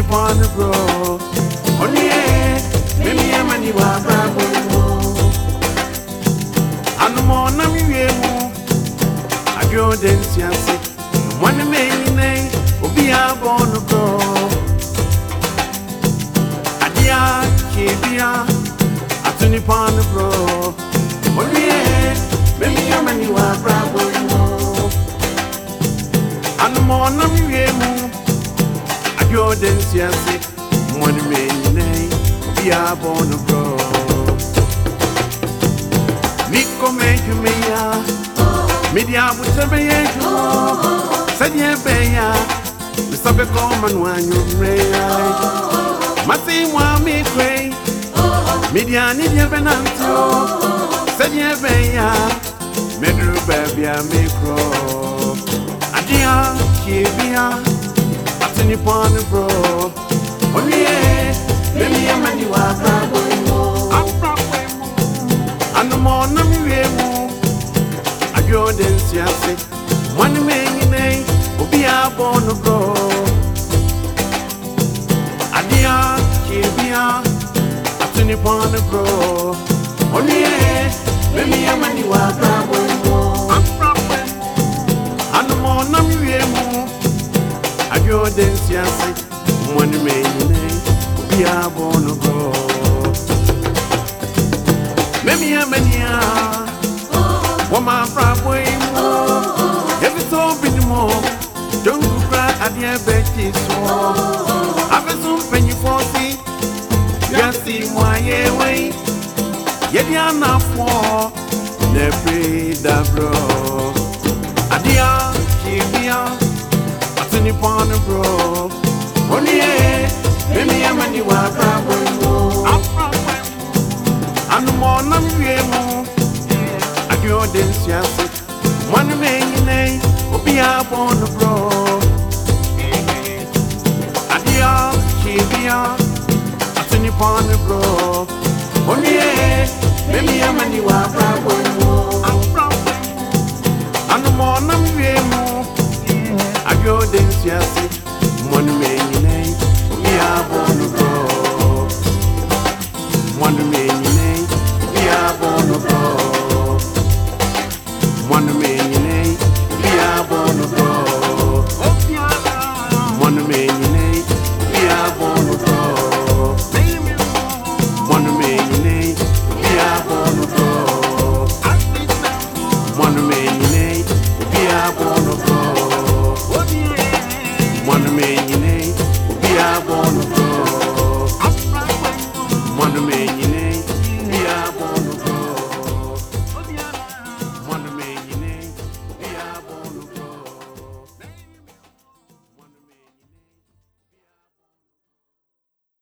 upon the bro. Only maybe I'm any bravo. And the more I'm you, I go dance and say, one main name will be a born to grow. Adia, Kibia, I turn upon the bro. Only maybe I'm any bravo. And the more I'm you, I go dance and say, one main name will be a born to grow. Nico make me ya, media with a bay, said ye beya, the subject common one you ray. Mati want me cray, media need your benanto, said ye beya, medru baby a micro. Adia, Kibia, at any point of bro. Only maybe a man you are bravo. And the more I'm I go dance and say, one main name will be a born to grow. Adia, Kibia, at any point of bro. Only maybe a man you are bravo. And the more I'm I go dance and say, one main name will be a born to grow. Maybe I'm mania, woman from way more. Every so bit more, don't cry at the Betty so. I've been so penny 40, just see my way. Yet you're not for the da bro. Adia, Kibia, at any point of bro. Only maybe I'm any bravo. And the more I'm I go dance and say, one main name will be a born to grow. Adia, Kibia, at any point of bro. Only maybe I'm any bravo. And the more I'm I go dance and say,